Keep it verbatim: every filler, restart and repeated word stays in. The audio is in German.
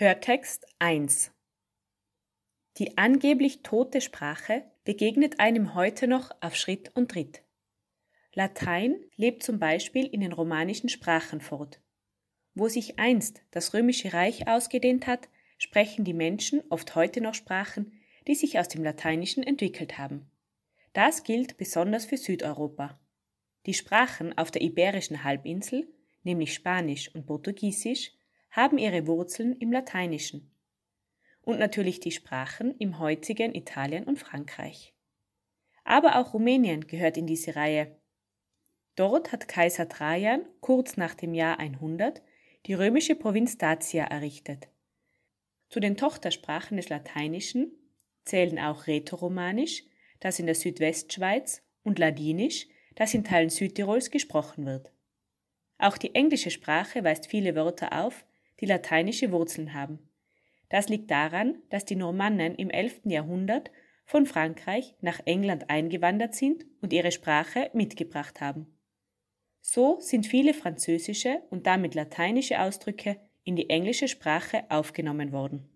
Hörtext eins. Die angeblich tote Sprache begegnet einem heute noch auf Schritt und Tritt. Latein lebt zum Beispiel in den romanischen Sprachen fort. Wo sich einst das Römische Reich ausgedehnt hat, sprechen die Menschen oft heute noch Sprachen, die sich aus dem Lateinischen entwickelt haben. Das gilt besonders für Südeuropa. Die Sprachen auf der Iberischen Halbinsel, nämlich Spanisch und Portugiesisch, haben ihre Wurzeln im Lateinischen. Und natürlich die Sprachen im heutigen Italien und Frankreich. Aber auch Rumänien gehört in diese Reihe. Dort hat Kaiser Trajan kurz nach dem Jahr hundert die römische Provinz Dacia errichtet. Zu den Tochtersprachen des Lateinischen zählen auch Rätoromanisch, das in der Südwestschweiz, und Ladinisch, das in Teilen Südtirols gesprochen wird. Auch die englische Sprache weist viele Wörter auf, die lateinische Wurzeln haben. Das liegt daran, dass die Normannen im elften Jahrhundert von Frankreich nach England eingewandert sind und ihre Sprache mitgebracht haben. So sind viele französische und damit lateinische Ausdrücke in die englische Sprache aufgenommen worden.